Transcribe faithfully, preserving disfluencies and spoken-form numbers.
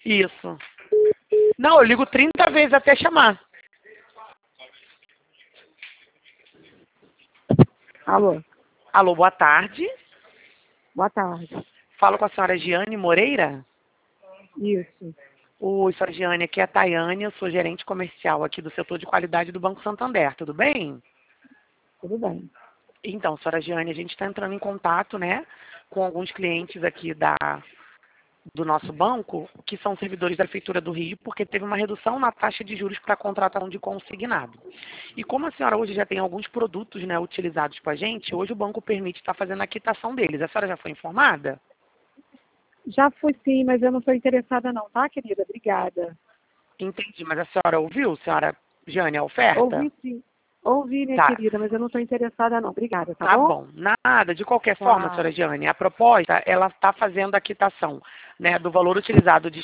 Isso. Não, eu ligo trinta vezes até chamar. Alô? Alô, boa tarde. Boa tarde. Falo com a senhora Giane Moreira? Isso. Oi, senhora Giane, aqui é a Tayane, eu sou gerente comercial aqui do setor de qualidade do Banco Santander, tudo bem? Tudo bem. Então, senhora Giane, a gente está entrando em contato, né, com alguns clientes aqui da, do nosso banco, que são servidores da Prefeitura do Rio, porque teve uma redução na taxa de juros para a contratação de consignado. E como a senhora hoje já tem alguns produtos, né, utilizados com a gente, hoje o banco permite estar fazendo a quitação deles. A senhora já foi informada? Já fui sim, mas eu não estou interessada não, tá, querida? Obrigada. Entendi, mas a senhora ouviu, senhora Giane, a oferta? Ouvi sim. Ouvi, minha Tá. querida, mas eu não estou interessada não. Obrigada, tá Tá bom? bom, nada. De qualquer forma, Tchau. senhora Giane, a proposta, ela está fazendo a quitação, né, do valor utilizado de